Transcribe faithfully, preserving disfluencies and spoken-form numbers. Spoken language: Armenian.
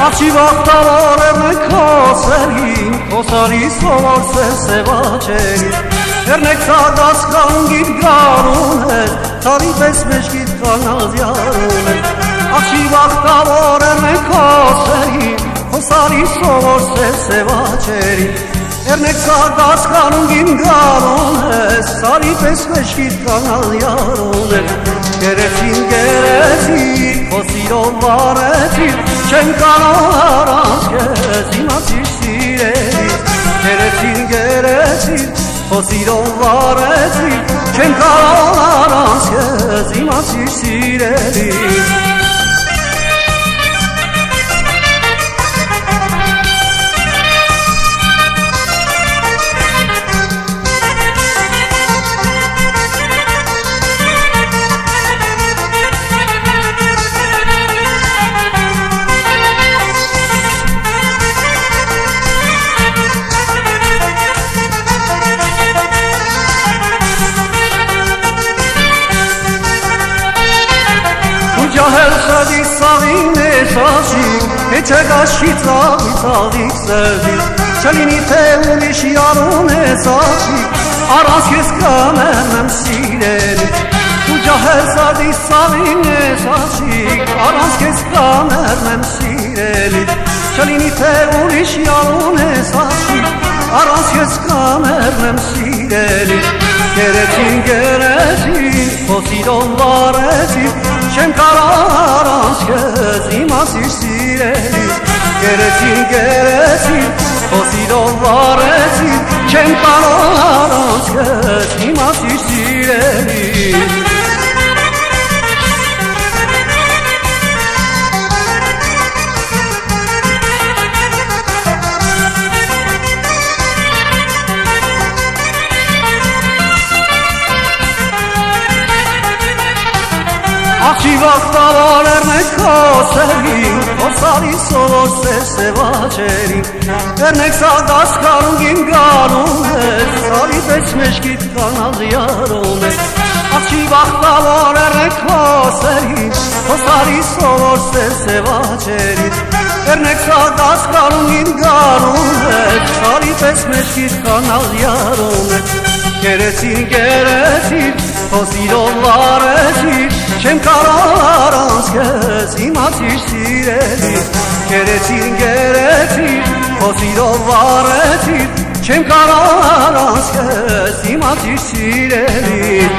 Աղջի վախտավոր է քոսերին, քոսարի սովորս է սևաչերին, Երնեք սադաս կանգիտ գարուն է, թարի պես մեջգիտ կանազ յարուն է, Աղջի վախտավոր է քոսերին, քոսարի սովորս է սևաչերին, Երնեք սադաս կանգիտ գարուն է, թարի պես մեջգիտ կանազ յարուն է, Գերեցին գերեցին, խոսիրով վարեցին, Չեմ կարող առանց քեզ իմացիր սիրելիս, Գերեցին գերեցին, խոսիրով վարեցին, Չեմ կարող առանց քեզ իմացիր սիրելիս, Ջահել սադի սաղին է սաշիկ, Հեչ է գաշի ծաղի ծաղիկ սրդիկ, Չլինի թե ուրիշ յարուն է սաշիկ, Առանց ես կամերնեմ սիրելիք, Ու ջահել սադի սաղին է սաշիկ, Առանց ես կամերնեմ սիրելիք, Չլինի թե ուրիշ յարուն է սաշիկ, Առանց ես կամերնեմ սիրելիք, Գերեցին գերեցին, խոսիրով վարեցին, Չեմ կարող առանց քեզ իմացիր սիրելիս, Գերեցին գերեցին, խոսիրով վարեցին, Չեմ կարող առանց քեզ իմացիր սիրելիս, Աղջի վախտավոր է քոսերին, Խոսարի սովորս է սևաչերին, Երնեք սադաս կարունգին գարուն է, Սարի պես մեջգիտ կանազ յարուն է, Աղջի վախտավոր է քոսերին, Խոսարի սովորս է սևաչերին, Երնեք սադաս կարունգին գարուն է, Սարի պես մեջգիտ կանազ յարուն է, Գերեցին գերեցին, խոսիրով վարեցին, Չեմ կարող առանց քեզ իմացիր սիրելիս, Գերեցին գերեցին, խոսիրով վարեցին, Չեմ կարող առանց քեզ իմացիր սիրելիս,